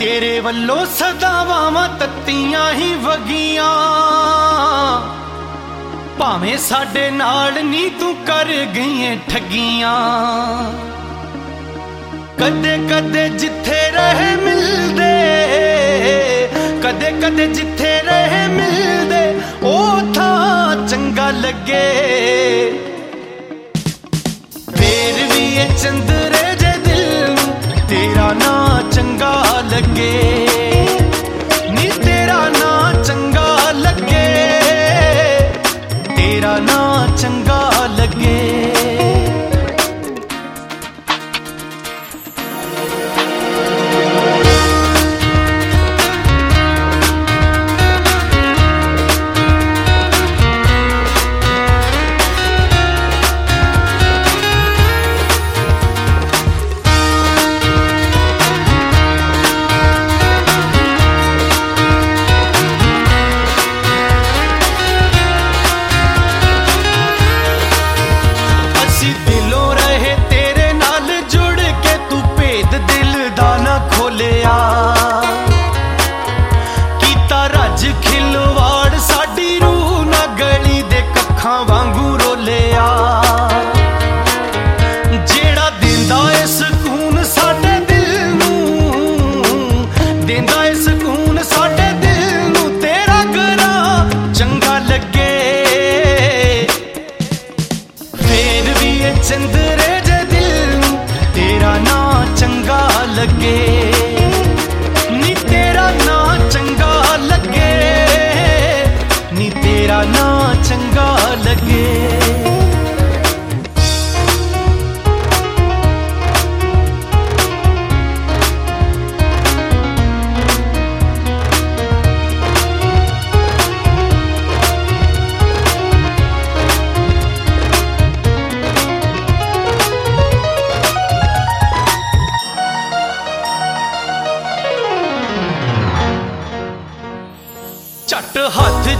तेरे वल्लों सदावां तत्तियां ही वगियां भावें साडे नाल नी तू कर गई ठगियां। कदे कदे जिथे रहे मिलदे, कदे कदे जिथे रहे मिलदे ओ था चंगा लगे। फिर भी ये चंदरे जे दिल तेरा ना चंगा लगे, नी तेरा ना चंगा लगे, तेरा ना चंगा लगे। खिलवाड़ साडी रूह ना गली दे कखां वांगू रोलिया, जेड़ा देंदा ए सुकून साडे दिल नूं, देंदा ए सुकून साडे दिल नूं तेरा गरा चंगा लगे। फिर भी ये चंदरे जे दिल नूं तेरा ना चंगा लगे, नी तेरा ना चंगा लगे, नी तेरा ना चंगा लगे। झट हाथ